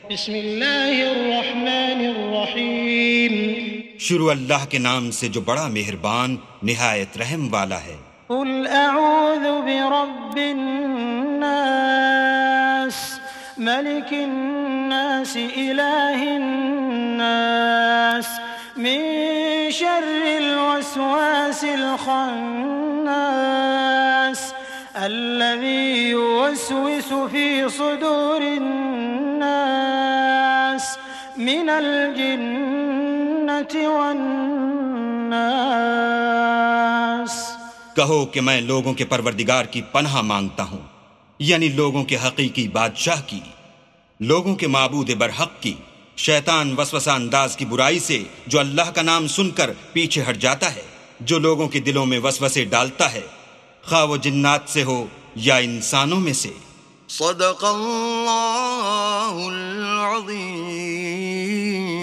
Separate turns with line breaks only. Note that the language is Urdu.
بسم اللہ الرحمن الرحیم
شروع اللہ کے نام سے جو بڑا مہربان نہایت رحم والا ہے۔
قل اعوذ برب الناس ملک الناس الہ الناس من شر الوسواس الخناس الذي يوسوس في صدور الناس من الجنة والناس۔
کہو کہ میں لوگوں کے پروردگار کی پناہ مانگتا ہوں، یعنی لوگوں کے حقیقی بادشاہ کی، لوگوں کے معبود برحق کی، شیطان وسوسہ انداز کی برائی سے جو اللہ کا نام سن کر پیچھے ہٹ جاتا ہے، جو لوگوں کے دلوں میں وسوسے ڈالتا ہے، خواہ وہ جنات سے ہو یا انسانوں میں سے۔
صدق اللہ العظیم۔